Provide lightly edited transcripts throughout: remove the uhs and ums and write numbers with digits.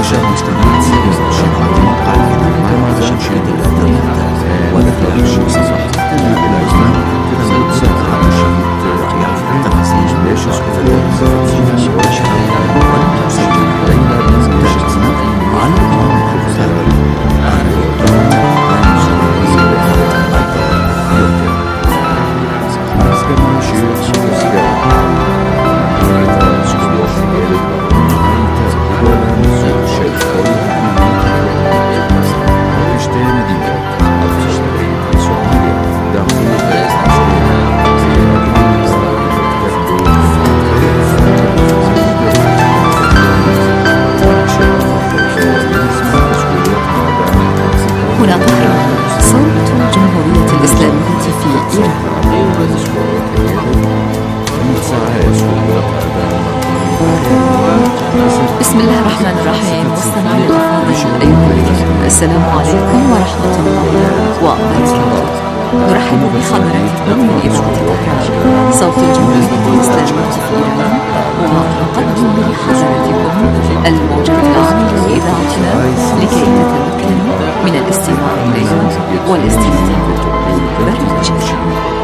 بسم الله الرحمن الرحيم. واستمعوا للأفاضل أيها الكرام، السلام عليكم ورحمة الله وبركاته. نرحب بحضراتكم من إذاعة طهران صوت الجمهورية الإسلامية في إيران، ونقدم لحضراتكم الموجة العامة لإذاعتنا لكي تتمكنوا من الاستماع إليها والاستمتاع ببرنامجنا.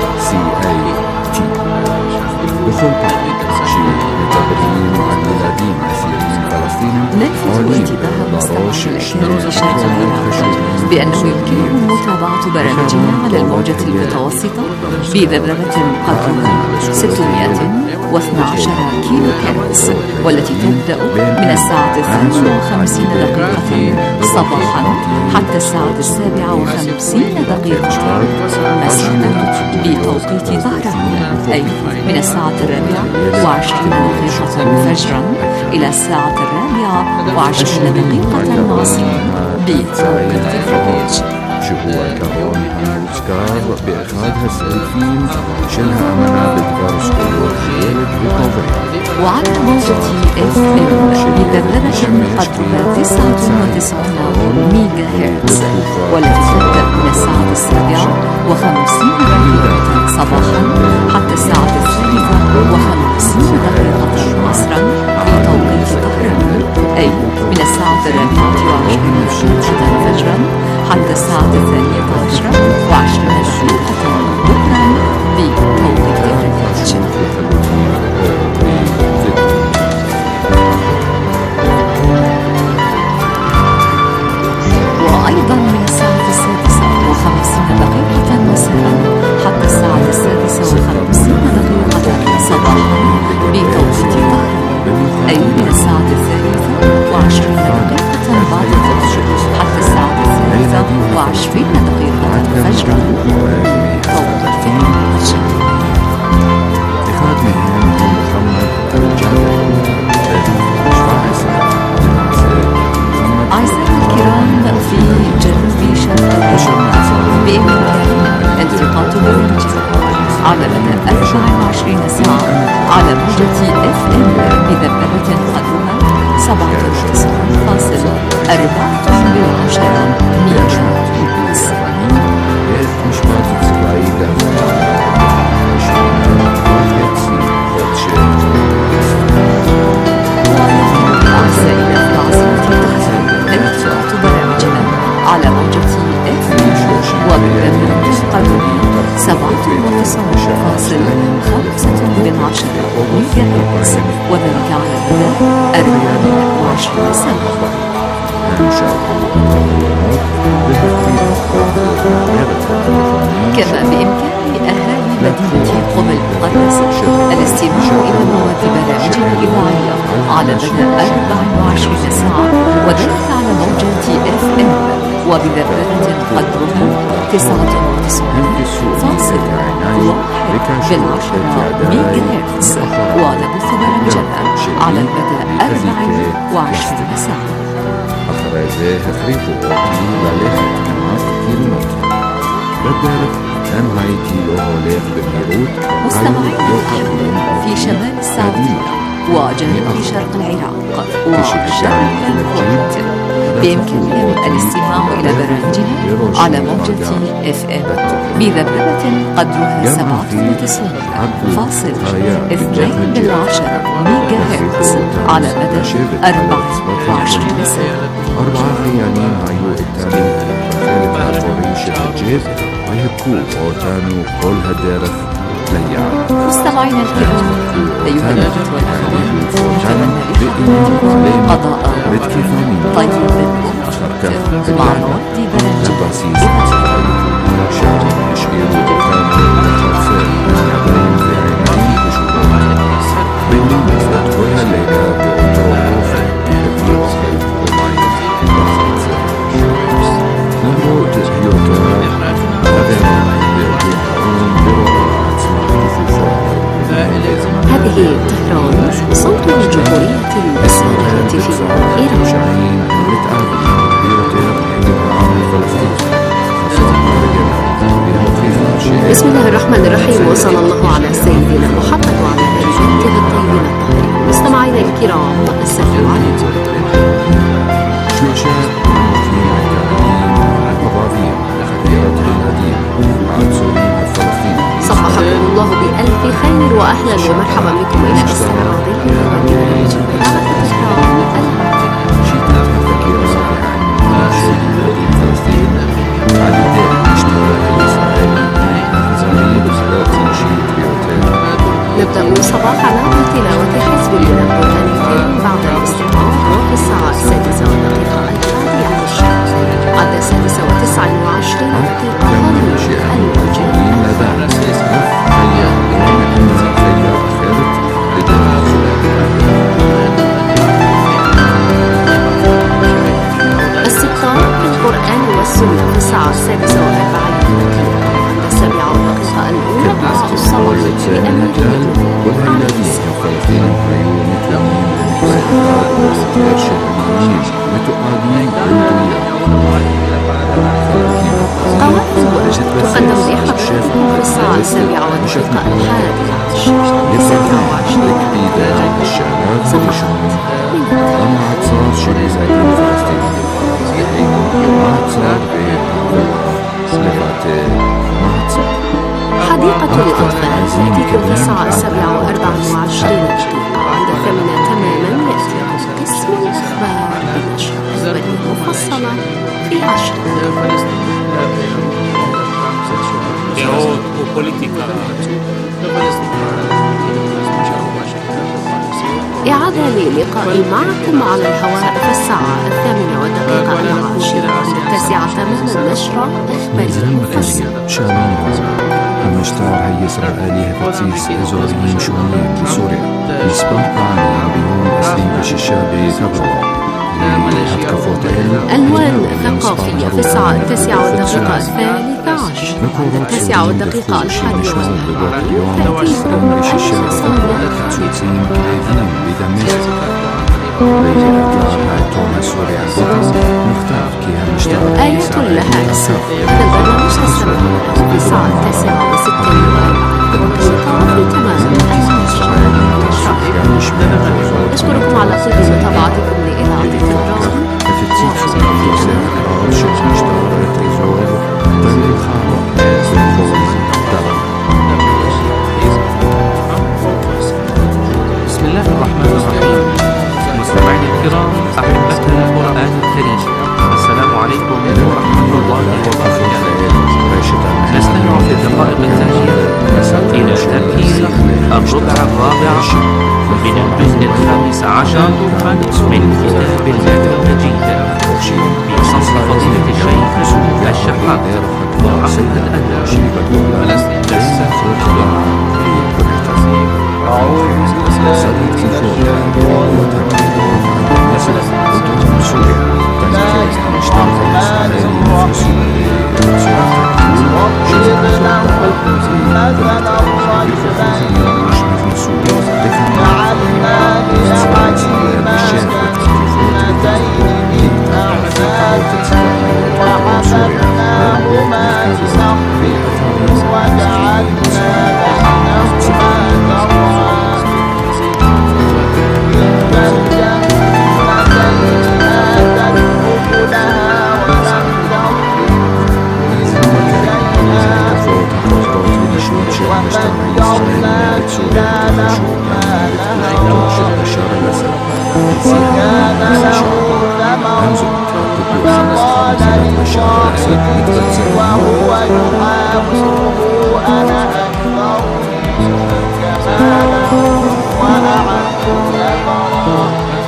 نلفت انتباه مستمعي الأكارم لشرق العراق بأنه يمكنهم متابعة برامجنا على الموجة المتوسطة بذبذبة قدرها 612 كيلو هرتز، والتي تبدأ من الساعة 52 صباحا حتى الساعة 57 مساء بتوقيت طهران، أي من الساعة 24 فجرا إلى الساعة 24 عصرا بتوقيت الخليج. شهور كهرباء الأوسكار بإخراجها السيفين شنها منابت فارسكو وخيالة ريكوفري، وعلى موجة FM بذبذبة قدرها 99 ميجا هرتز، والتي تبدأ من الساعة 57 صباحا حتى الساعة 53 عصرا بتوقيت طهران، أي من الساعة 24 فجرا حتى الساعة 12:20 ظهرا بتوقيت الخليج. وأيضا من الساعة 6:50 مساء حتى الساعة 6:50 صباحا بتوقيت طهران، أي من الساعة 23 بعد الفجر حتى الساعة 23 فجرا توقيت الخليج. أعزائي الكرام، في جنوب شرق العراق بإمكانكم التقاط برنامجنا على مدى 24 ساعة على موجة FM بذبذبة قدرها 97.4 ميجا هرتز. على موجة FM وبذبذبة قدرها 97.5 ميجا هرتز، وذلك على مدى 24 ساعة. كما بإمكان أهالي مدينة قم المقدسة الاستماع إلى مواد برامجنا الإذاعية على مدى 24 ساعة، وذلك على موجة FM وبذبذبة قدرها 99.1 ميجا هرتز، ونبث برامجنا على مدى 24 ساعة. אחרי החליטו ללכת כמה קילומטר. בדרך הם הייתי לא הולך במהירות. مستمعين الأحباب، في شمال السعودية وجنوب شرق العراق وشرق الكويت بإمكانكم الاستماع إلى برامجنا على موجة FM بذبذبة قدرها 97.2 ميجا هرتز على مدى 24 ساعة. 4 خيانين هايو التاني خالد هاتوري شهجيب هيهبكو وتانو كل هدارف ليعا. مستمعينا الكرام، أيها الأخوة والأخوات، قضاء طيب مبكر مع نودي برنجي شعر يشير وكان متوفر يعبرين في عينين وشوقين بيني مفت كل الليلة بأطروف يبلغ ومعين بخط نمرو تزهيوتا هذه طهران صوت الجمهورية الإسلامية في إيران. بسم الله الرحمن الرحيم، وصلى الله على سيدنا محمد وعلى آله الطيبين الطاهرين. مستمعينا الكرام، السلام عليكم. صبحكم الله بألف خير وأهلا ومرحبا بكم إلى استعراض نبدأ صباحنا بتلاوة حزب من القرآن الكريم بعد الاستماع وفي الساعة 6:01 عند 6:29 استقطاب القرآن والسنة في الساعة 6:40 عند 7:00 الأولى مع الصلاة بأمر تقدم لحضراتكم في الساعة 7:11 حديقة الأطفال تأتيكم في الساعة 7:24 عند 8 تماما يأتيكم قسم الأخبار بنشر البرية المفصلة في 10. إعادة للقاء معكم على الهواء في الساعة 8:10 عند 9 تماما نشرة أخبارية مفصلة. المشتار هي إسرائيلي هفتيس إزوريين شونيين بسوريا يسبق عن بيوم أسلين بشيشابي كبروا ألوان ثقافية في الساعة 9:13 عند 9:11 آية لها أسر. هذا البرنامج تستمعون في الساعة 9:60 في تمام أشكركم على طيب متابعتكم لإذاعة التهران. بسم الله الرحمن الرحيم. مستمعينا الكرام، أحبة القرآن الكريم، السلام عليكم ورحمة الله وبركاته. نستمع في الدقائق التالية إلى تركيز الربع الرابع من الجزء 15 من كتاب الله المجيد بصوت فضيلة الشيخ الشحات محمد الأنور. وهو يحاوره أنا أكثر جمالا وأعز نفرا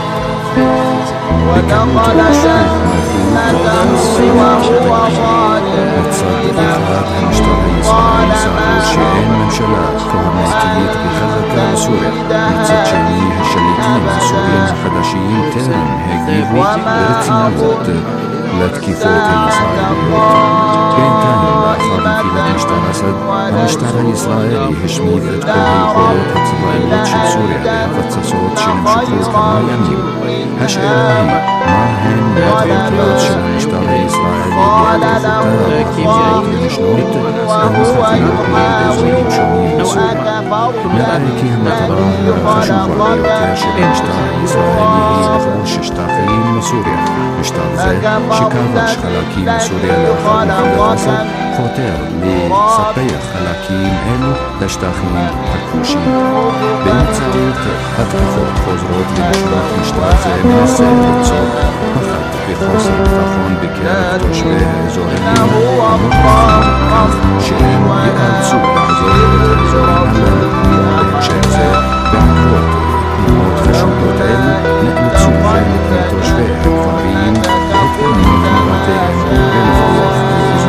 ودخل جنته وهو ظالم لنفسه قال ما شيئين من شلاء كهرماتية بخذك بسوريا متسجلين هالشليتين بسوريا خداشيين تارم هيجيبوا ارتنازت لتكيفوت الإسرائيليين بين تاني الآخر في مشتر أسد مشتر الإسرائيلي هشميد كل هالقوات الإسرائيلية شل سوريا بهفت صوت شل مشكور كما يمني هش إلهي معهن يدين تلوت شل مشتر الإسرائيلي بهفت كيف يأتي مشنوت ومستطيع بهفت شميل بسوريا من أريكي هم تبرون فشوفوا بيوتاشر مشتر الإسرائيلي لفوش اشتاقين سوريا مشتر زي شكاوش خلاكين سوريا لأخذ الأسد خطير لسبيخ خلاكين إلو لشتاخين حكوشين بمتسديت هتكفوت خزرود لمشروع مشتر زي من السيد الصوت فقط بخص التفون بكيان تشبه زورين ومقام شئين يأبسوا بحزور زورين بهشيزة بحفوت نموت خشوبوت إلو نقلتسوا فين تشبه الفارين هتكوني مراتين بالفضل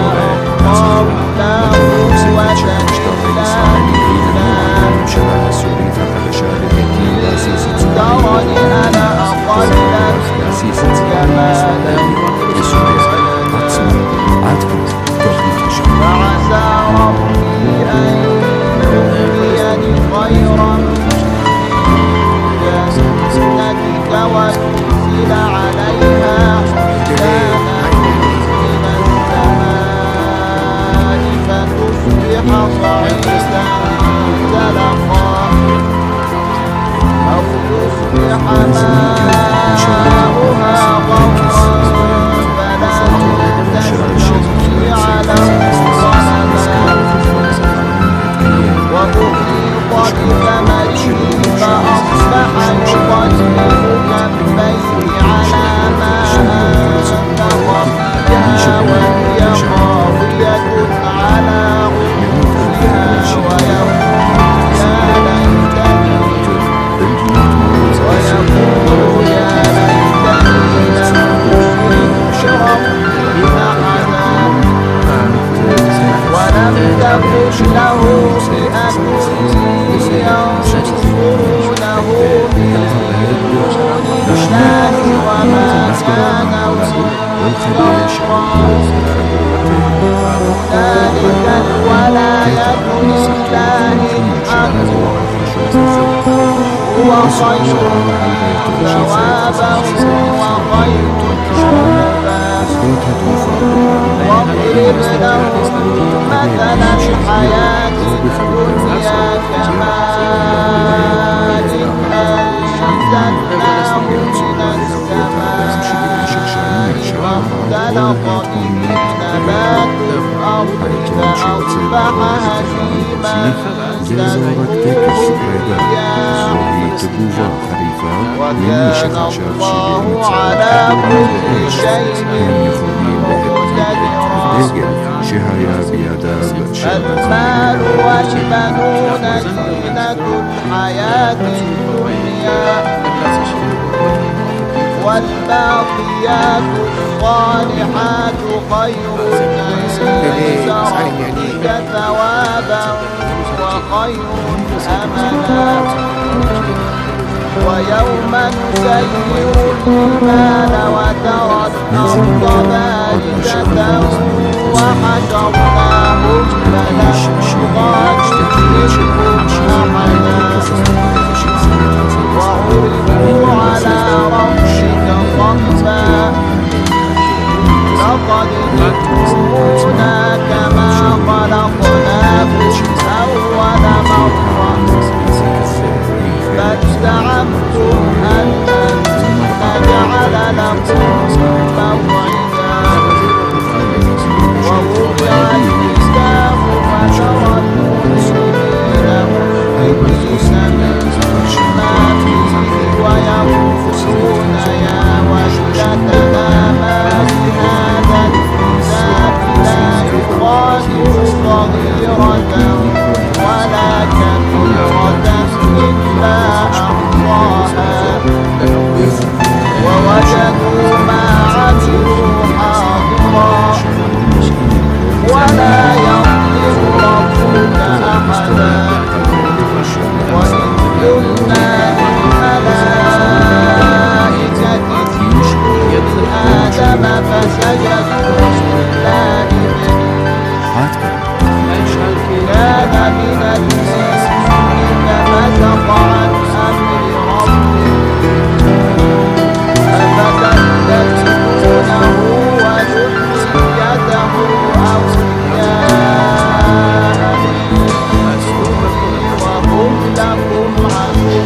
ويرسل عليها صعيدا زلقا أو يصبح ماؤها غورا فلا تستطيع له طلبا وأحيط بثمره فأصبح يقلب كفيه على ما أنفق فيها وهي خاوية على تكن له فئة ينصرونه من دون الله وما كان منتصرا ذلك الولاية لله الحق هو خير ثوابا وخير واضرب لهم مثل الحياة الدنيا كماء أنزلناه من السماء فاختلط به نبات الأرض فأصبح هشيما تذروه الرياح وكان الله على كل شيء المال والبنون زينة الحياة الدنيا والباقيات الصالحات خير عند ربك ثوابا وخير أملا ويوم نسير الجبال وترى الأرض بارزة وحشرناهم فلم نغادر منهم أحدا وعرضوا على ربك صفا لقد جئتمونا كما خلقناكم أول مرة بل زعمتم أن لن نجعل لكم موعدا ووضع الكتاب فترى المجرمين مشفقين مما فيه ويقولون يا ويلتنا ما لهذا الكتاب لا فسجدوا إلا إبليس كان من الجن ففسق عن أمر ربه أفتتخذونه وذريته أولياء من دوني وهم لكم عدو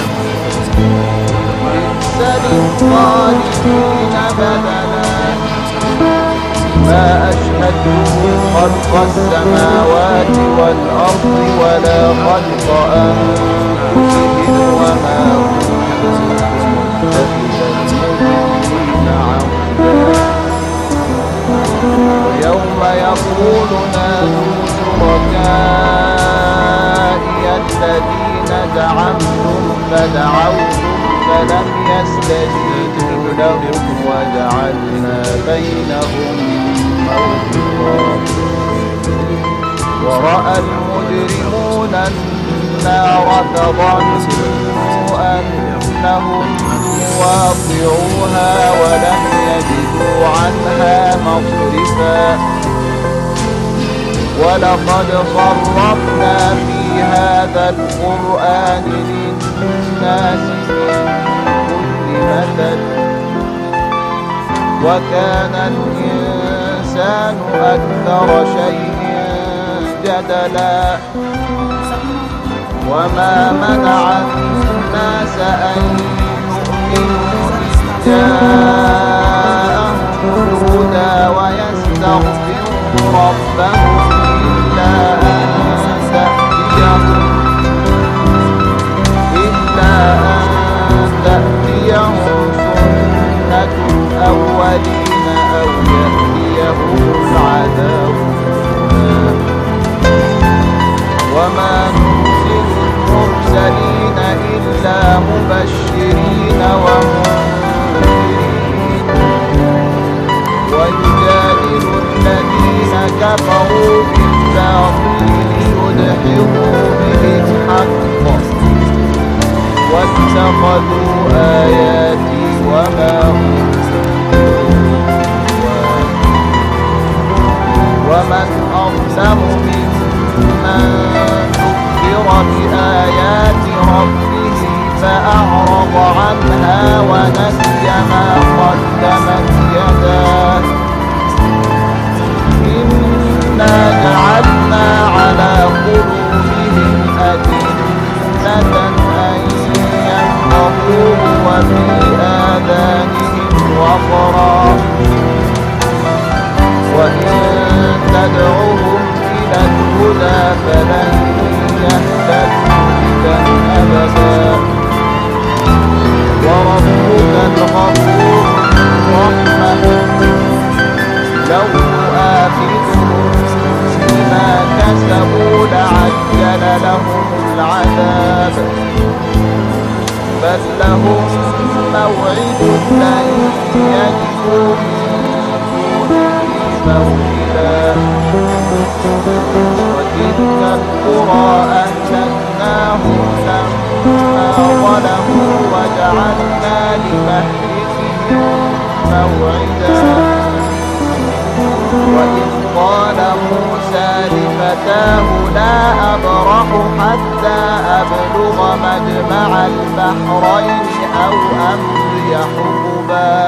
بئس للظالمين بدلا ما أشهدتهم خلق السماوات والأرض ولا خلق أنفسهم وما كنت متخذ المضلين عضدا ويوم يقول نادوا شركائي الذين زعمتم فدعوتم فلم يستجيبوا لهم وجعلنا بينهم موبقا ورأى المجرمون النار فظنوا أنهم مواقعوها ولم يجدوا عنها مصرفا ولقد صرفنا في هذا القرآن للناس من كل مثل وكان الإنسان أكثر شيء جدلا وما منع الناس أن يؤمنوا إذ جاءهم الهدى ويستغفروا ربهم إلا أن تأتيهم سنة الأولين أو يأتيهم العذاب وما نرسل المرسلين إلا مبشرين ومنذرين ويجادل الذين كفروا بالباطل ليدحضوا به الحق واتخذوا آياتي وما ومن أظلم ممن ذكر بآيات ربه فأعرض عنها ونسي ما قدمت يداه إنا جعلنا على قلوبهم أكنة أن يفقهوه وفي آذانهم وقرا وإن تدعوهم إلى الهدى فلن يهتدوا إذا أبدا وربك الغفور الرحمة لو يؤاخذهم بما كسبوا لعجل لهم العذاب بل لهم موعد لن يجدوا من دونه موئلا وتلك القرى أهلكناهم لما ظلموا وجعلنا لمهلكهم موعدا وإذ قال موسى لفتاه لا أبرح حتى أبلغ مجمع البحرين أو أمضي حقبا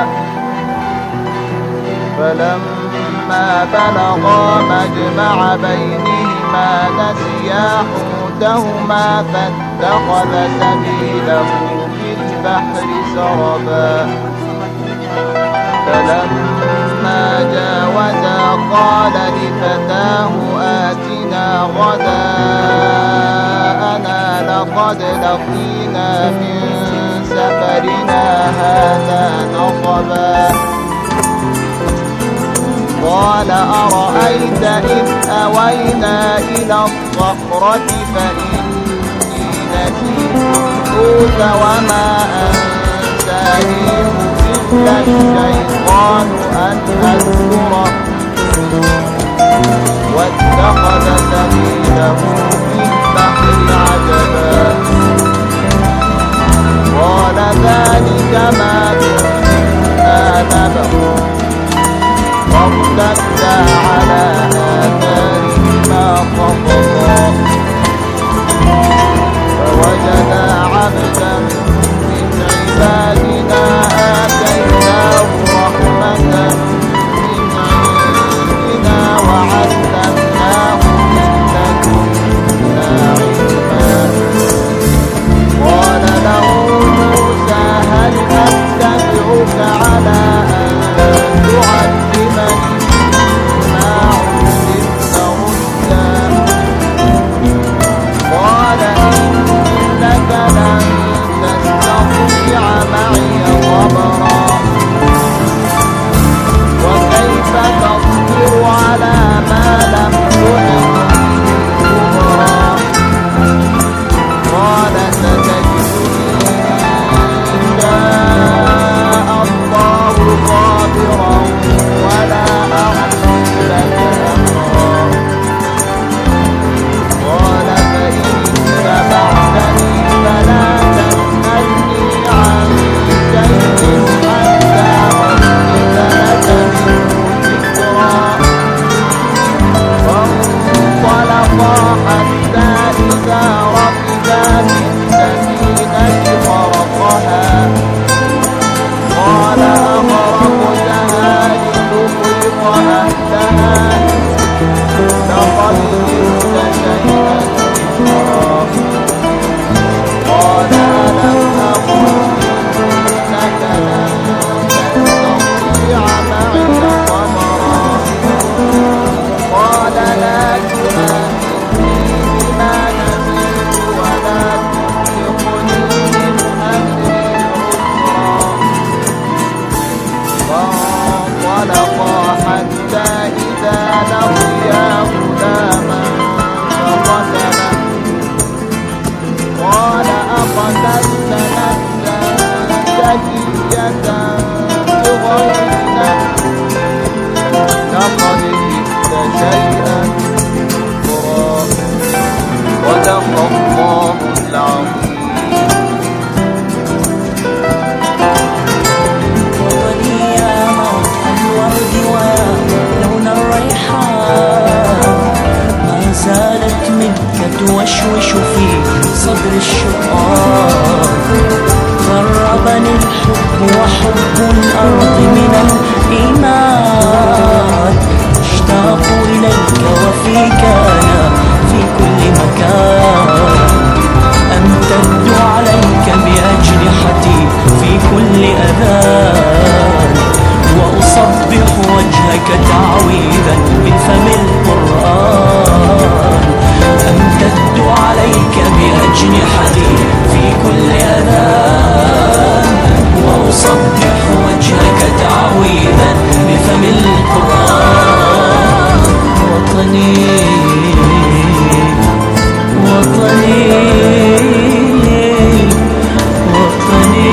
فلما بلغا مجمع بينهما نسيا حوتهما فاتخذ سبيله في البحر سربا فلما جاوزا قال لفتاه آتنا غداءنا لقد لقينا من سفرنا هذا نصبا قال أرأيت إذ أوينا إلى الصخرة فإني نسيت الحوت وما أنسانيه إلا الشيطان أن أذكره واتخذ سبيله في البحر عجبا قال ذلك ما كنا نبغي حتى إذا لقيا غلاما فقتله قال أقتلت نفسا زكية بغير نفس لقد جئت شيئا نكرا صدق الله العظيم. زالت منك توشوش في صدر الشقاق غربني الحب وحب الأرض من الإيمان اشتاق إليك وفيك أنا في كل مكان أمتد عليك بأجنحتي في كل أذان وأصبح وجهك تعويذا بفم القرآن أمتد عليك بأجنحتي في كل أذان وأصبح وجهك تعويذا بفم القرآن وطني وطني وطني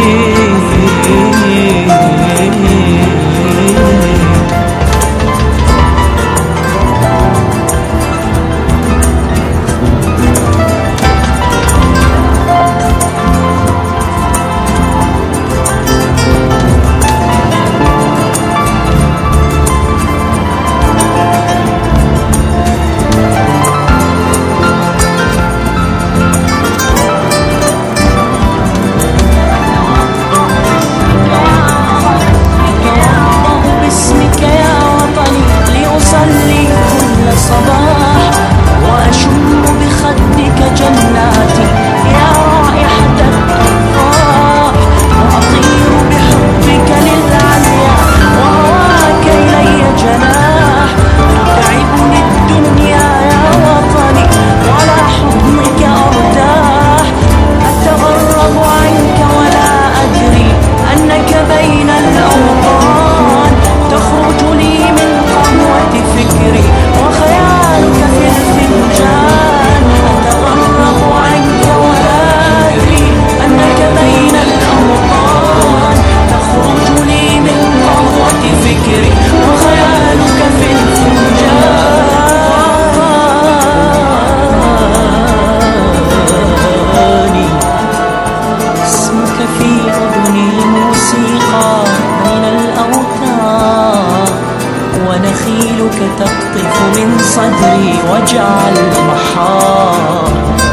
تقطف من صدري وجع المحار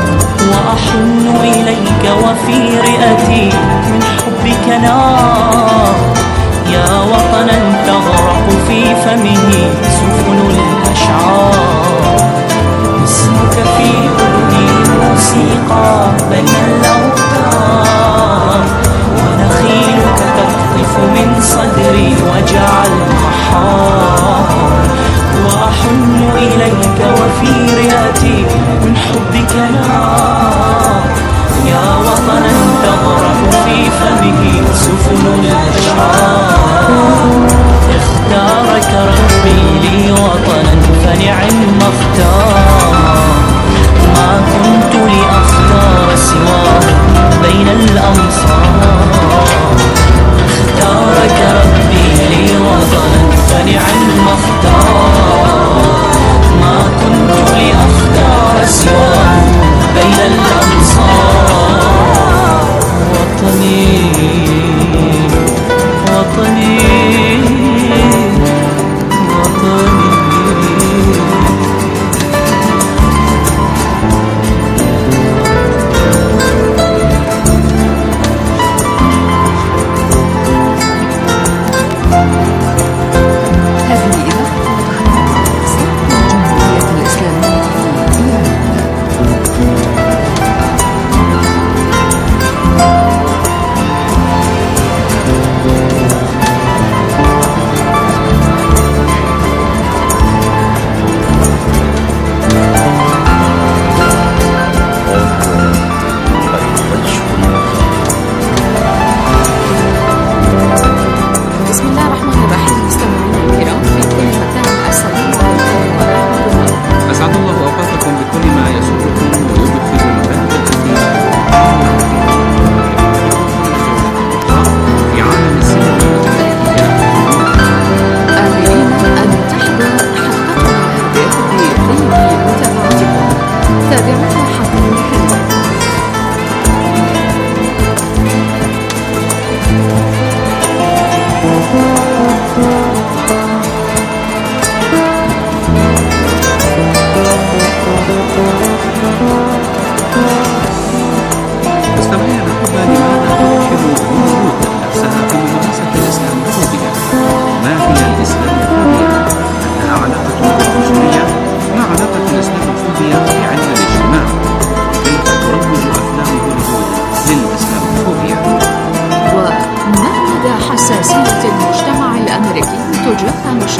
وأحن إليك وفي رئتي من حبك نار يا وطنا تغرق في فمه سفن الأشعار اسمك في أذني موسيقى بين الأوتار ونخيلك تقطف من صدري وجع المحار وأحن إليك وفي رئتي من حبك نار يا وطنا تغرق في فمه سفن الأشعار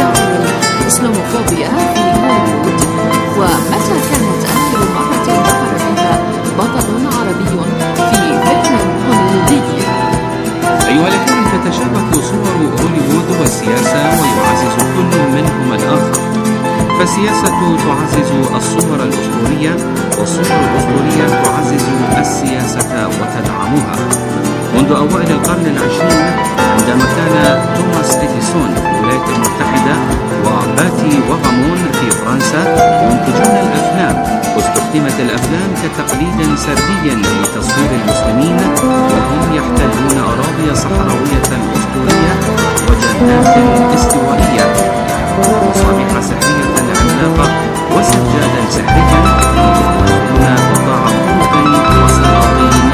دعم الإسلاموفوبيا في هوليوود، ومتى كانت آخر مرة ظهر فيها بطل عربي في فيلم هوليوودي؟ أيها الأخوة، تتشابك صور هوليوود والسياسة ويعزز كل منهما الآخر، فالسياسة تعزز الصور الأسطورية، والصور الأسطورية تعزز السياسة وتدعمها. منذ أوائل القرن العشرين، عندما كان توماس إديسون في الولايات المتحدة وباتي وغامون في فرنسا ينتجون الأفلام، واستخدمت الأفلام كتقليد سردي لتصوير المسلمين وهم يحتلون أراضي صحراوية أسطورية وجنات استوائية، مصابيح سحرية عملاقة وسجادا سحريا يحملون قطاع طرق وسلاطين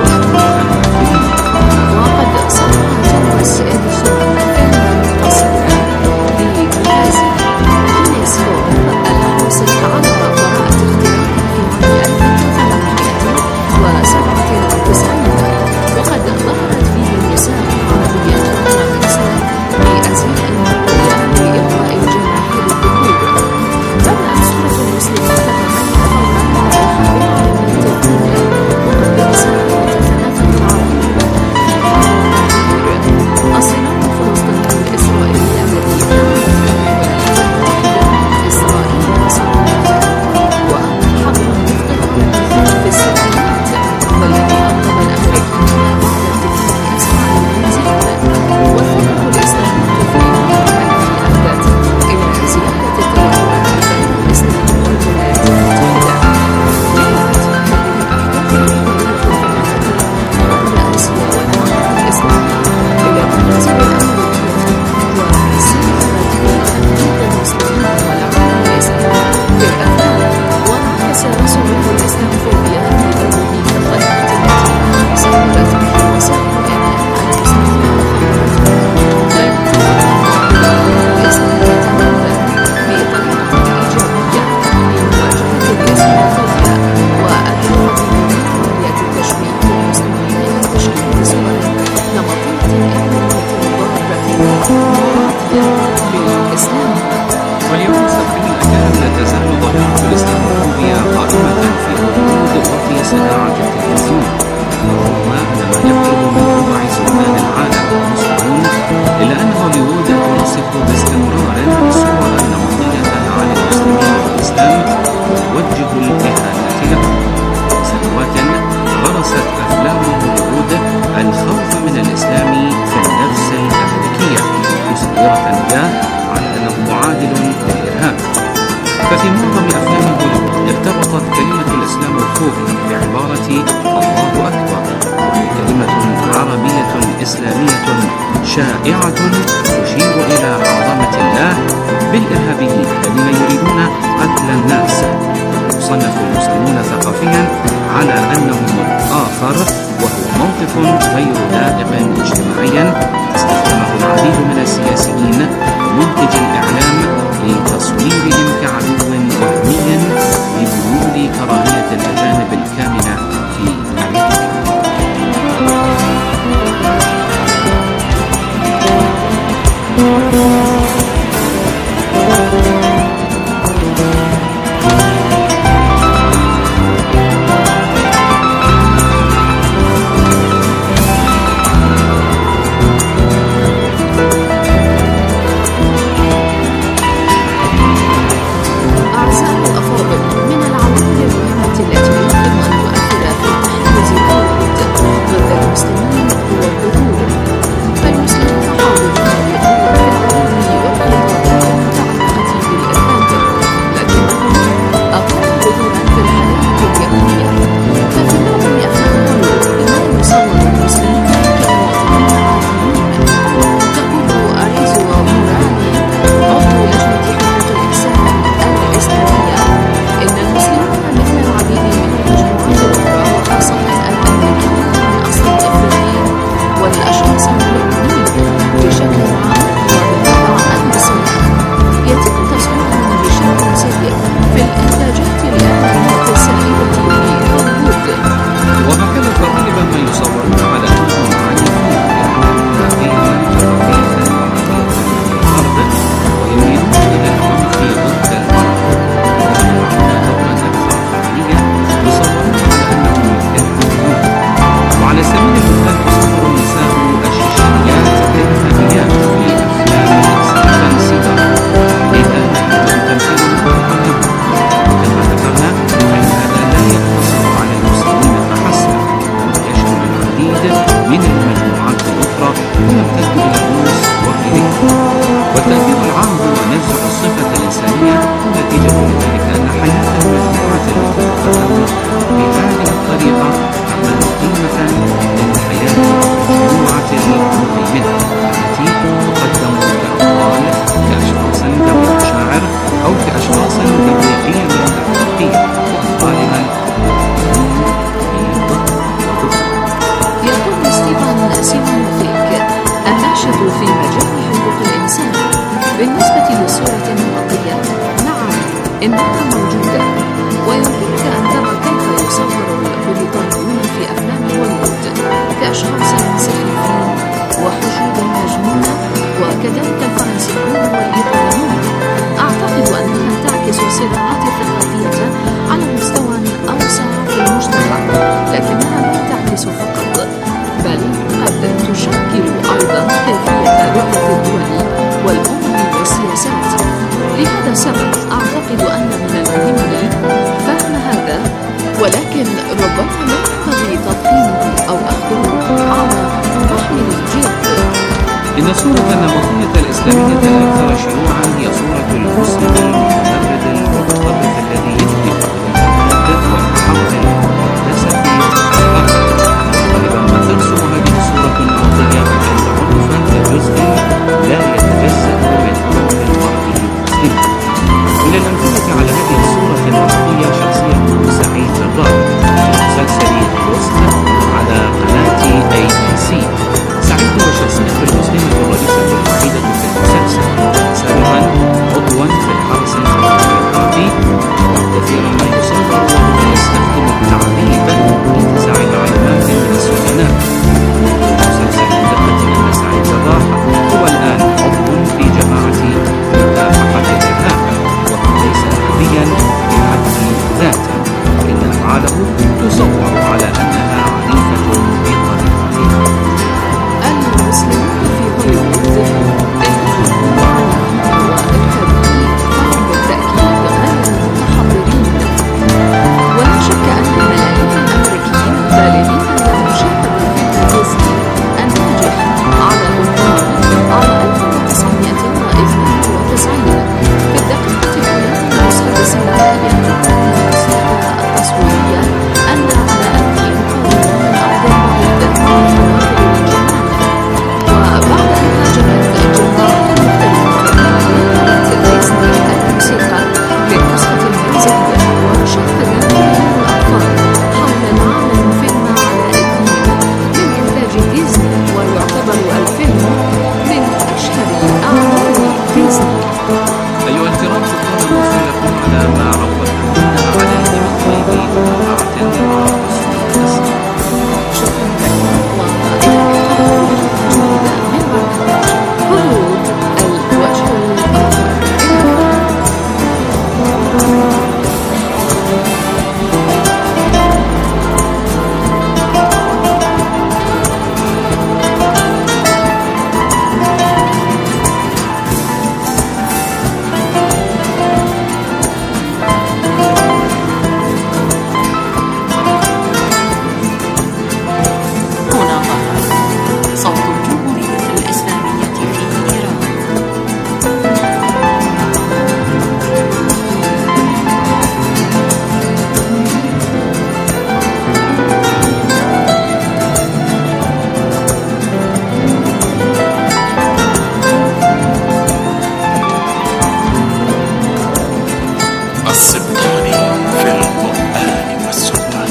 وقد صنع توماس إديسون فيلما قصيرا لجهاز جينيس بوك الحاصل على براءة اختراع في عام 1897، وقد ظهرت فيه النساء العربيات والنساء بأزياء مرئية لإلقاء الجناح للذكور. بدأت صورة المسلمين تتغير فورا بعد الحرب العالمية الثانية، وقد ساهمت ثلاثة عوامل الصراع الفلسطيني الإسرائيلي الذي إسرائيل وصدرته، وحرب الاضطهاد في السبعينات والذي أنقذ الأمريكيين بعد اتفاق أسرع التنزيل، والثورة الإسلامية في التي أدت إلى زيادة التوترات بين الإسلام والولايات المتحدة. جاءت هذه الأحداث قبل آسيا والعالم الإسلامي إلى تنازل الأمريكيين، وسيطرت بأهمية المسلمين والعالم الإسلامي في الأفلام، وانعكس صورة الإسلاموفوبيا في هذه الخطوات التي سيطرت على وسائل الإعلام المسلمين وحملتهم، لا الإسلام يتنبأ بطريقة إيجابية لمواجهة الإسلاموفوبيا، وأدعو بمحاولة تشويه المسلمين وتشكيل صور نمطية إعلامية ضارة بالإسلام. واليوم مستمعين الأكارم لا تزال ظاهرة الإسلاموفوبيا قائمة في هوليوود وفي صناعة التلفزيون، رغم أن ما يقرب من ربع سكان العالم مسلمون، إلا أن هوليوود تنسق باستمرار صورا نمطية عن المسلمين والإسلام وتوجه الإهانة لهم. سنوات غرست أفلام هوليوود الخوف من الإسلام في النفس الأمريكية، مصورة إياه على أنه معادل للإرهاب. ففي معظم أفلام هوليوود ارتبطت كلمة الإسلاموفوبيا بعبارة الله أكبر، وهي كلمة عربية إسلامية شائعة تشير إلى عظمة الله بالإرهابيين الذين يريدون قتل الناس. يصنف المسلمون ثقافيا على أنهم الآخر، وهو موقف غير لائق اجتماعيا استخدمه العديد من السياسيين ومنتج الإعلام لتصويرهم كعدو وهمي لبيول كراهية الأجانب الكامنة في أمريكا. ستكون نتيجة ذلك أن حياة المجموعة التي تتكون بهذه الطريقة تعمل قيمة للحياة المجموعة المهيمنة التي تقدم كأفضال كأشخاص ذوي مشاعر أو كأشخاص ذوي قيم أخلاقية وأفضالها يقول ستيفان سيمونوفيك الناشط في مجال حقوق الإنسان: بالنسبة للصورة النمطية، نعم إنها موجودة، ويمكنك أن ترى كيف يصور البريطانيون في أفلام هوليوود كأشخاص سخيفين وحشود مجنونة، وكذلك الفرنسيون والإيطاليون. أعتقد أنها تعكس صراعات ثقافية على مستوى أوسع في المجتمع، لكنها لا تعكس فقط، بل قد تشكل أيضا كيفية رؤية الدول والأمم والسياسات. لهذا السبب أعتقد أن من المهم فهم هذا، ولكن ربما لا ينبغي تضخيمه أو أخذه على محمل الجد. إن الصورة النمطية الإسلامية الأكثر شيوعا هي صورة المسلم المتمرد المتطرف الذي يهدف إلى المبادئ والمحاور المقدسة في الأرض. غالبا ما ترسم هذه الصورة النمطية بأن عنفا كجزء لا يتجزأ من كون المرء المسلم. من الأمثلة على هذه الصورة النمطية شخصية سعيد جرار في مسلسل الوسط على قناة ABC. سعيد هو الشخصية المسلمة الرئيسة الوحيدة في المسلسل، سابقا عضوا في الحرس الديمقراطي، وكثيرا ما يصور وهو يستخدم التعذيب لانتزاع العلامات من السجناء. المسلسل يثبت أن سعيد جرار هو الآن عضو في جماعة مكافحة الإرهاب، وهو ليس إرهابيا بحد ذاته، ولكن أفعاله تصور على أنها عنيفة بطريقتها. المسلمون في هوليوود إنهم على وإرهابي فهم بالتأكيد غير متحضرين، ولا شك أن ملايين الأمريكيين البالغين لم يشاهدوا فيلم ديزني الناجح على الإنترنت عام 1992 في الدقيقة الأولى من النسخة السينمائية التصويرية أن على أنفهم قولا من أرض البعيد وفواخر الجمال. وبعد أن هاجمت الجماهير المختلفة ديزني الموسيقى للنسخة المنزلية، وشاهد ملايين الأطفال حول العالم فيلم علاء الدين من إنتاج ديزني، ويعتبر الفيلم من أشهر أعمال ديزني. أيها الكرام، شكرا موصولكم على ما روضتمونا عليه من طيب مرة شكرا لكم، وإلى اللقاء جديدة من برنامج هوليوود الوجه الآخر. هنا صوت الجمهورية الإسلامية في إيران. السبطاني في القرآن والسلطان.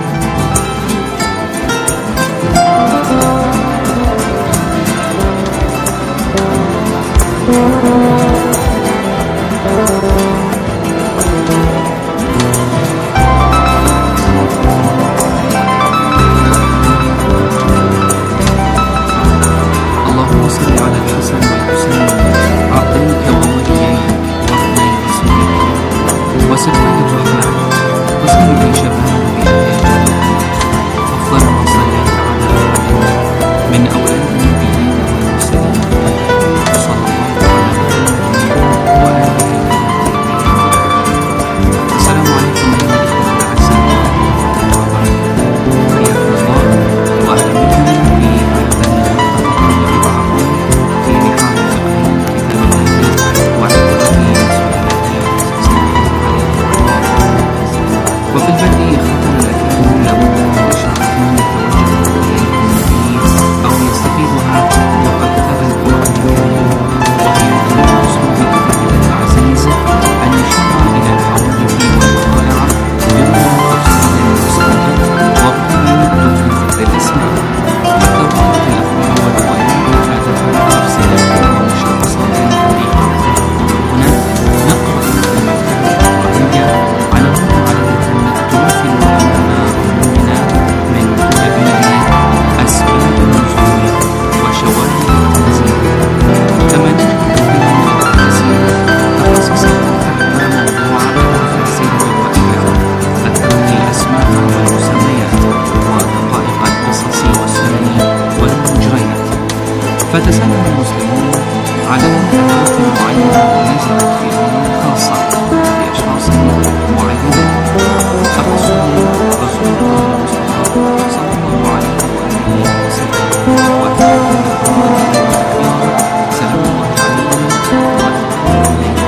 اللهم صل على الحسن والحسين عقليك ووليين وابني رسولك وسلمان الرحمن وسيد شباب أنبيائك، أفضل ما صليت على أحد من أولاد النبيين والمرسلين، صلى الله عليه يتسلم المسلمون على أن آيات معينة نزلت في أمور خاصة لأشخاص معينين أخصهم رسول الله المصطفى صلى الله عليه وآله وسلم وتعالى سلام الله عليه.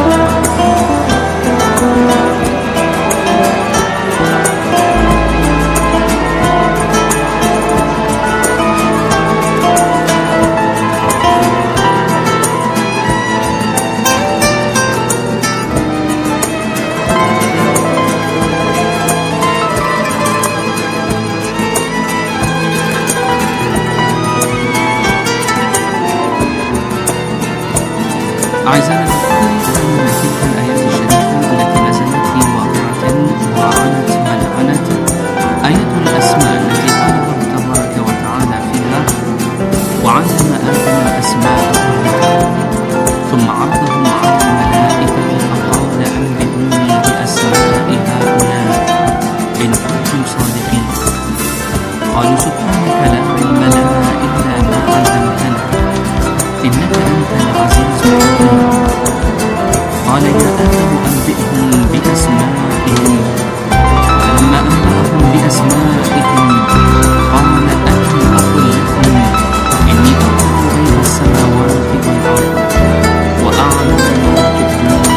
أعزائنا الأفاضل، أن تلك الآيات الشريفة التي نزلت في واقعة وعنت من عنت آية الأسماء التي قال الله تبارك وتعالى فيها: وعلم آدم الأسماء كلها ثم عرضهم على الملائكة فقال أنبئوني بأسماء هؤلاء إن كنتم صادقين. قالوا سبحانك لا علم لنا إلا ما علمتنا إنك أنت العزيز الحكيم. قال يا آدم أنبئهم بأسمائهم. فلما أنبأهم بأسمائهم قال ألم أقل لكم إني أعلم غيب السماوات والأرض وأعلم ما تبدون.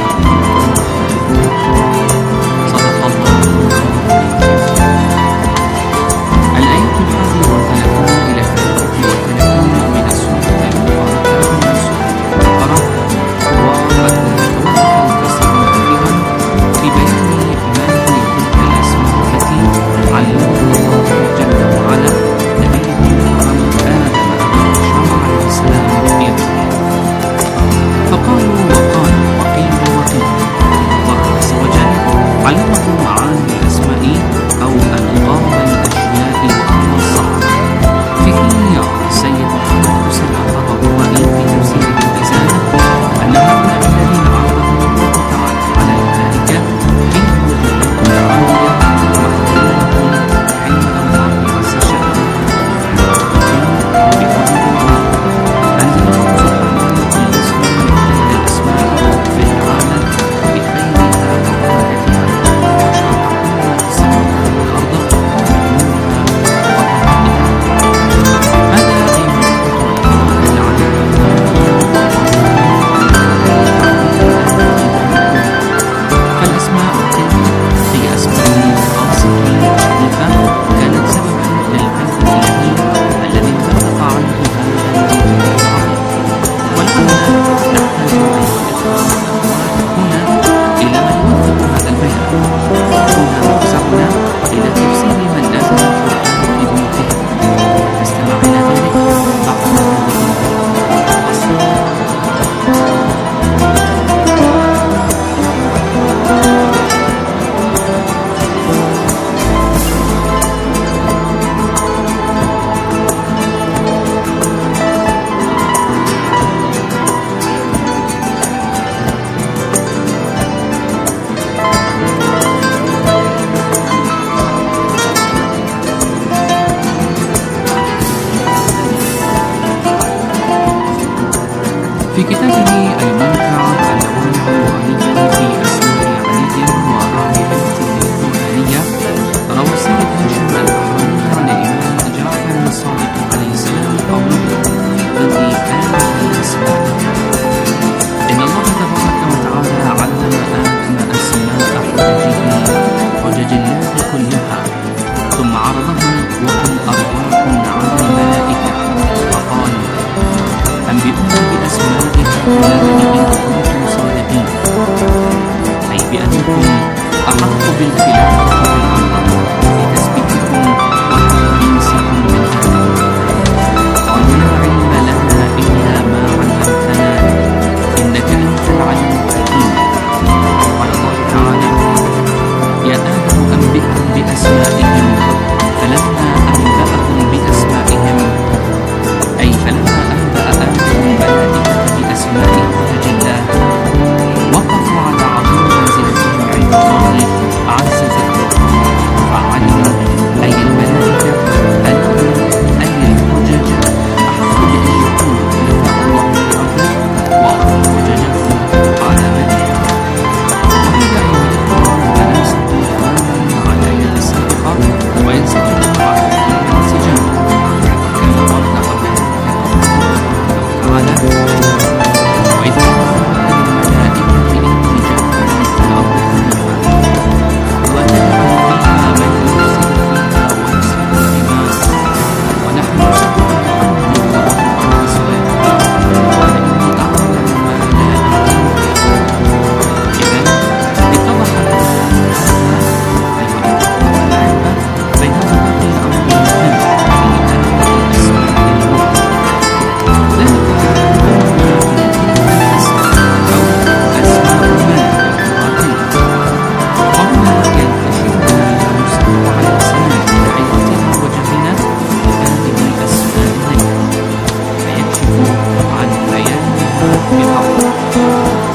صدق الله. الآية 31 إلى 33 من السورة المباركة من سورة البقرة، وقد توقف المفسرون فيها في بيان ما هي تلك الأسماء التي علمها الله جل وعلا نبيه الكرم آدم عليه السلام يذكر. فقالوا وقالوا وقيلوا وقيل. الله عز وجل علمه معاني الأسماء أو ألقاب الأشياء وأوصافها، في حين يرى السيد محمد حسين الطبراني في تفسير الرسالة أن هؤلاء الذين عرضهم الله تعالى على الملائكة إنهم جملة عالية محمولة علم الله عز وجل بقوله أنزل الله سبحانه في اسم من أهل الأسماء في العالم بخيرها وبركتها وشرعها في السماء والأرض ونورها وبركتها. هذا أيها الأخوة فالأسماء تلك هي أسماء خاصة شريفة كانت سببا للقلب اللهيب الذي انطلق عنه هذا الموجود العظيم. ولهنا نحتاج هنا إلى من يوثق هذا البيان. هنا مفزعنا إلى تفسير من نزل القرآن في بيوتهم. نستمع إلى ذلك بعد هذه الفاصل. في كتابه الممتع اللوامع القرآنية في أسماء علي وآياته القرآنية، روى السيد هاشم البحراني عن الإمام جعفر الصادق عليه السلام قوله في بدء هذه الأسماء: إن الله تبارك وتعالى علم آدم أسماء حجج الله كلها ثم عرضهم وهم أرواح على الملائكة فقال أنبئوني بأسماء هؤلاء إن كنتم صادقين.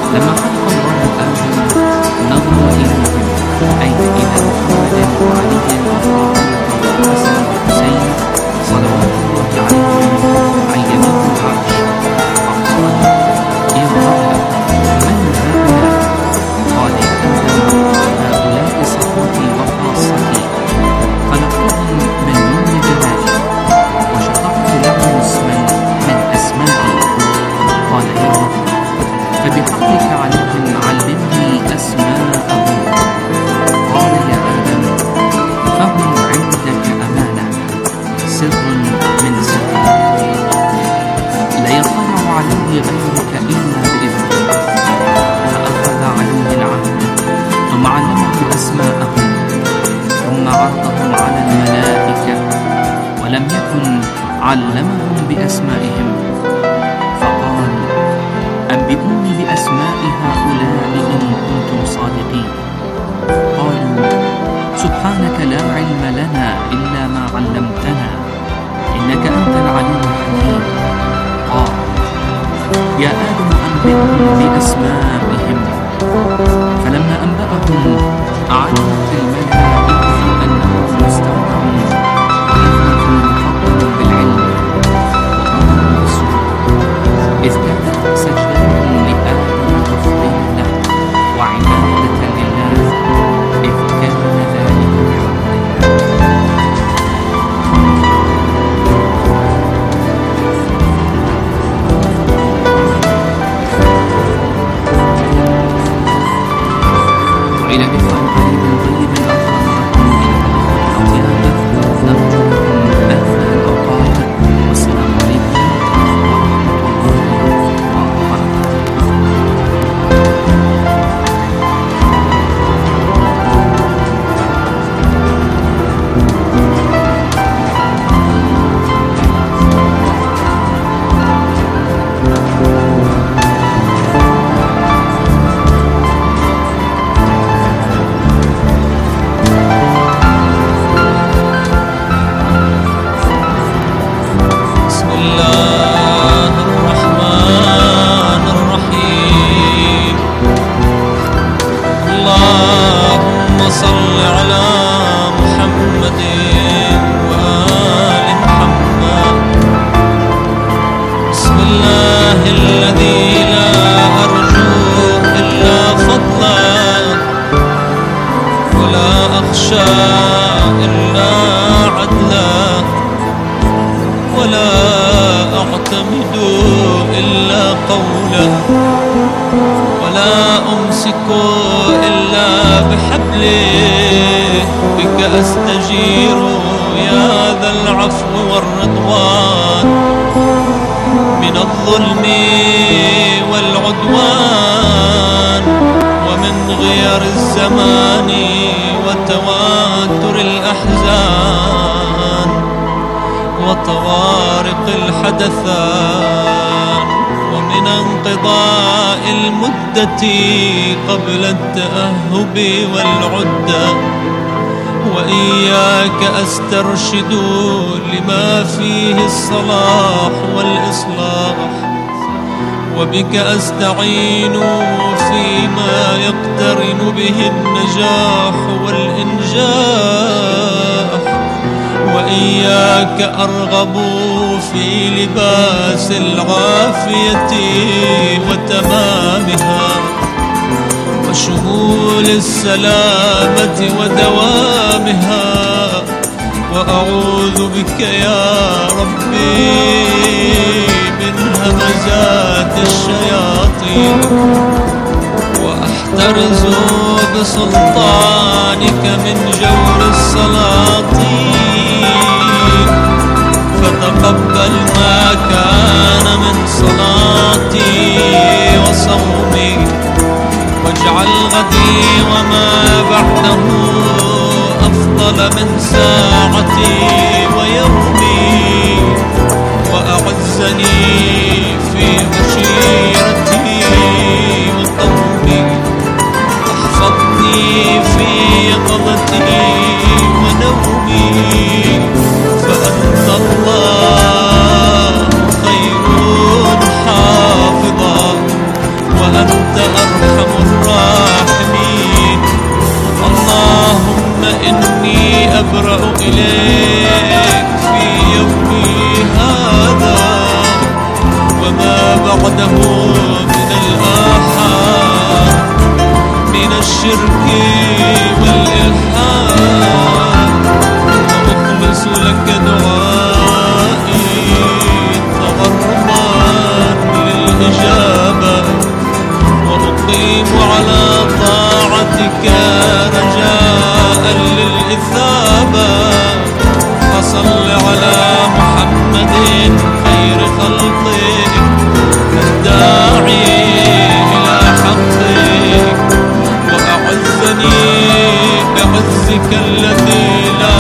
لما خلق الله آدم نظر إليهم، أي إلى محمد وعلي وفاطمة والحسن والحسين صلوات الله عليهم عن يمين العرش، فقال: يا رب، من هؤلاء؟ قال: يا آدم، هؤلاء صفوتي وخاصتي، خلقتهم من نور جلالي وشققت لهم اسما من أسمائي. قال: يا رب، فبحقك عليهم علمني أسماءهم. قال: يا آدم، فهم عندك أمانة، سر من سري، لا يطلع عليه غيرك إلا بإذنك. فأخذ عليه العهد، ثم علمه أسماءهم، ثم عرضهم على الملائكة، ولم يكن علمهم بأسمائهم. فقال: أنبئوني بأسماء هؤلاء إن كنتم صادقين. قالوا: سبحانك لا علم لنا إلا ما علمتنا، إنك أنت العليم الحكيم. قال: يا آدم، أنبئهم بأسمائهم. فلما أنبأهم علمت الملائكة أنه مستودع وابنه مفضل بالعلم وأمر بالسجود، إذ كانت سجدتهم لآدم تفضيلا وعبادة لله، إذ كان ذلك بحق الله. وإلى لقاء قريب طيب آخر معكم إلى الأطياب، نرجو لكم أهل الأوقات، والسلام عليكم ورحمة الله بسم الله الرحمن الرحيم. اللهم صل على محمد وآل محمد. بسم الله الذي لا أرجو إلا فضله، ولا أخشى إلا عدله، ولا أعتمد إلا قوله، ولا أمسك إلا بحبله. بك أستجير يا ذا العفو والرضوان، من الظلم والعدوان، ومن غير الزمان وتواتر الأحزان، وطوارق الحدثان، ومن انقضاء المدة قبل التأهب والعدة. وإياك أسترشد لما فيه الصلاح والإصلاح، وبك أستعين فيما يقترن به النجاح والإنجاح. وإياك أرغب في لباس العافية وتمامها، وشمول السلامة ودوامها. وأعوذ بك يا ربي من همزات الشياطين، وأحترز بسلطانك من جور السلاطين. فتقبل ما كان من صلاتي وصومي، واجعل غدي وما بعده أفضل من ساعتي ويومي. وأعزني في عشيرتي وقومي، واحفظني في يقظتي ونومي. فأنت الله خير حافظا، وأنت أنت أرحم الراحمين. اللهم إني أبرأ إليك في يومي هذا وما بعده من الآحاد من الشرك والإلحاد، وأخلص لك دعائي تقربا للإجابة، وأقيم على طاعتك رجاء للإثابة. فصل على محمد خير خلقك الداعي إلى حقك، وأعزني بعزك الذي لا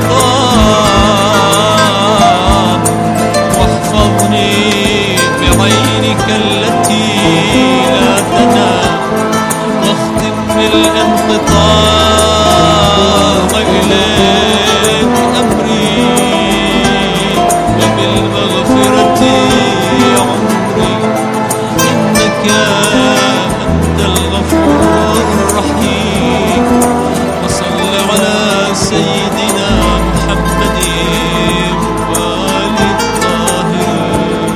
يضام، واحفظني بعينك التي لا تنام، واختم بالانقطاع إليك أمري، وبالمغفرة عمري، إنك أنت الغفور الرحيم. وصل على سيدنا محمد وآل الطاهرين.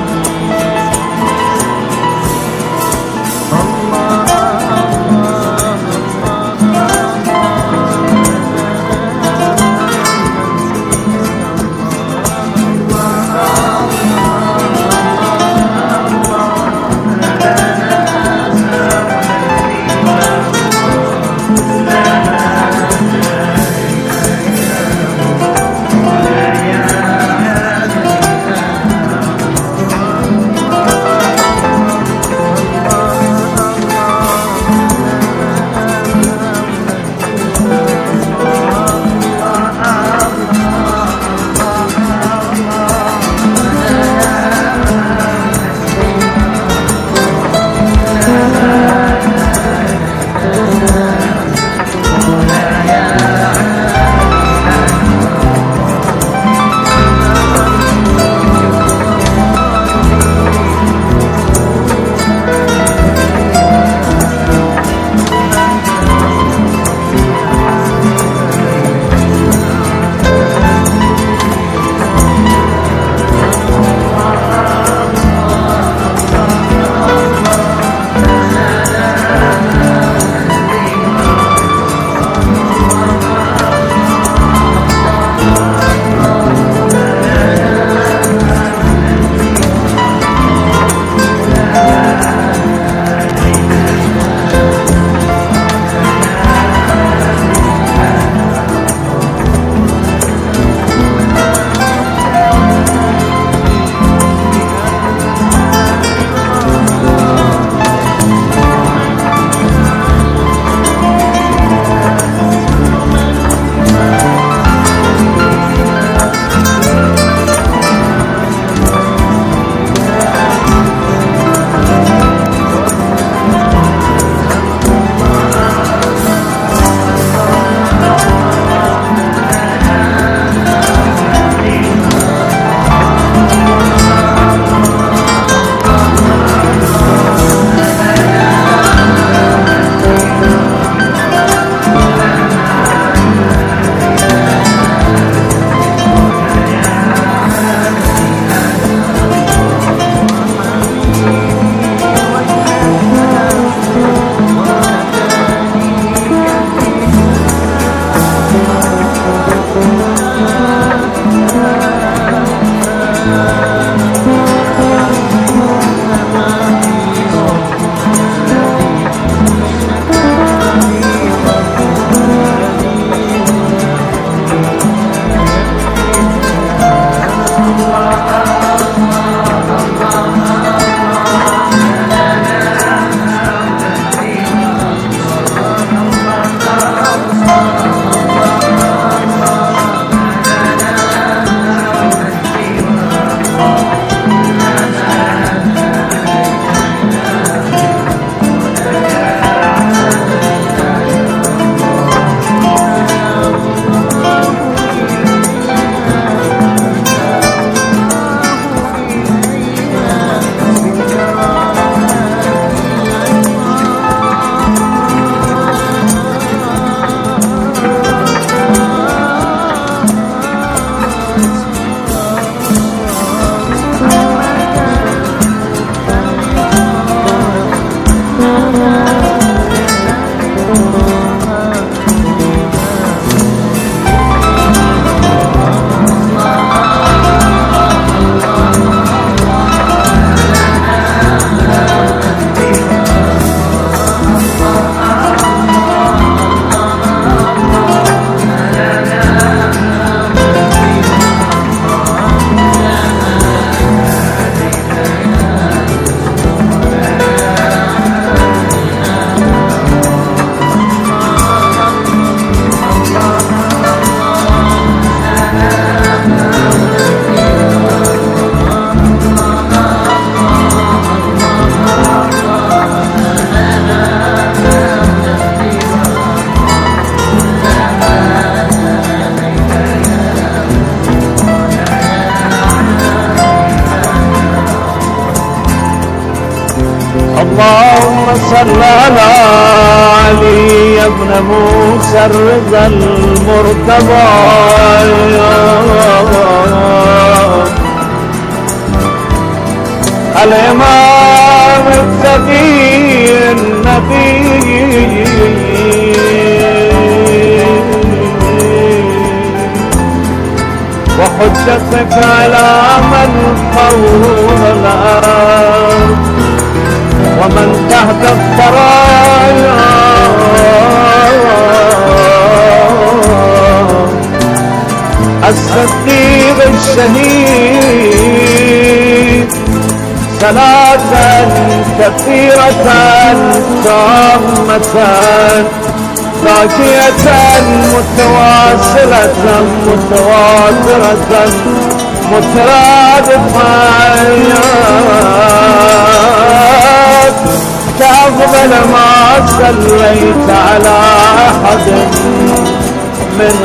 اللهم صل على علي بن موسى الرضا المرتضى الإمام التقي النبي وحجتك على من حول الأرض ومن تحت الثرايا الصديق الشهيد صلاة كثيرة تامة راجية متواصلة متواترة مترادفة كأفضل ما صليت على أحد من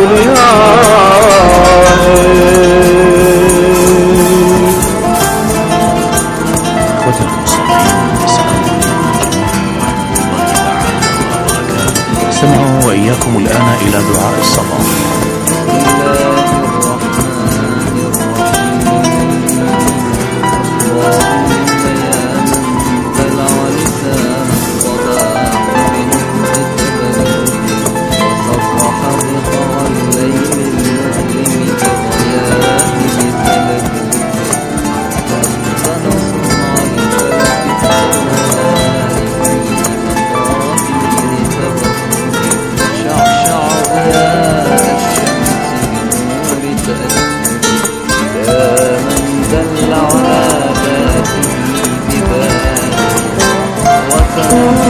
استمعوا وإياكم الآن إلى دعاء الصباح. أولي